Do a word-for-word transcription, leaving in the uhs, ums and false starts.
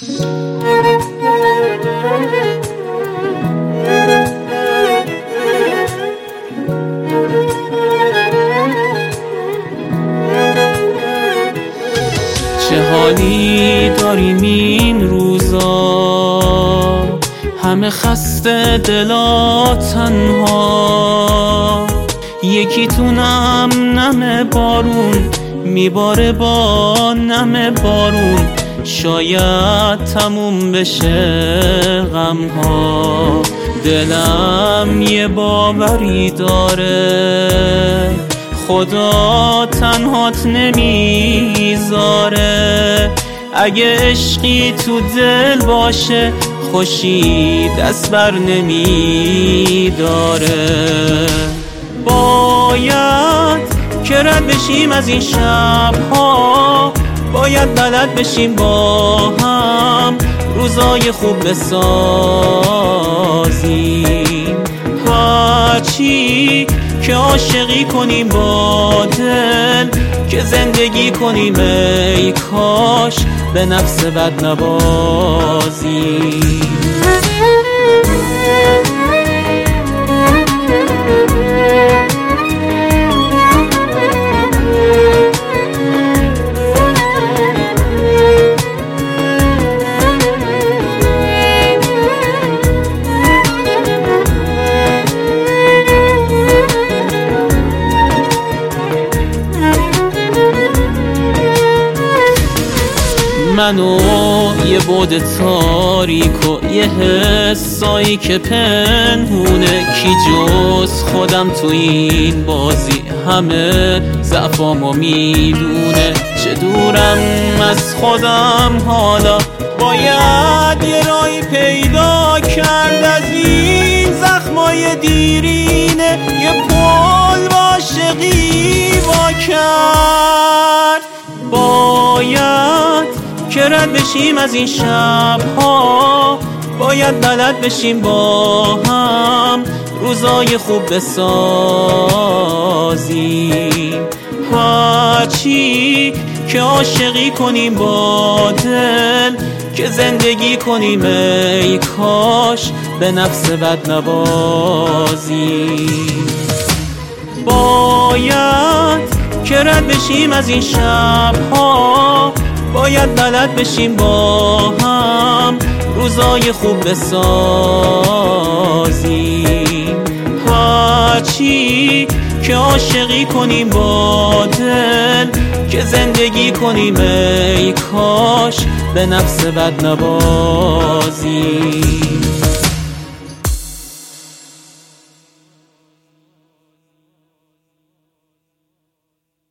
چه حالی داریم این روزا، همه خسته دلا تنها، یکی تو نم نم بارون میباره با نم بارون، شاید تموم بشه غمها. دلم یه باوری داره، خدا تنهات نمیذاره، اگه عشقی تو دل باشه خوشی دست بر نمیداره. باید که رد بشیم از این شبها، باید بلد بشیم با هم روزای خوب بسازیم. هرچی که عاشقی کنیم با دل، که زندگی کنیم ای کاش به نفس بد نبازیم. منو یه بود تاریک و یه حسایی که پنهونه، کی جز خودم تو این بازی همه ضعفامو میدونه. چه دورم از خودم حالا، باید یه راهی پیدا کرد از این زخمای دیرینه، یه پل با عاشقی وا کرد. باید که رد بشیم از این شبها، باید بلد بشیم با هم روزای خوب بسازیم. هرچی که عاشقی کنیم با دل، که زندگی کنیم ای کاش به نفس بد نبازیم. باید که رد بشیم از این شبها، باید بلد بشیم با هم روزای خوب بسازیم. هرچی که عاشقی کنیم با دل، که زندگی کنیم ای کاش به نفس بد نبازیم.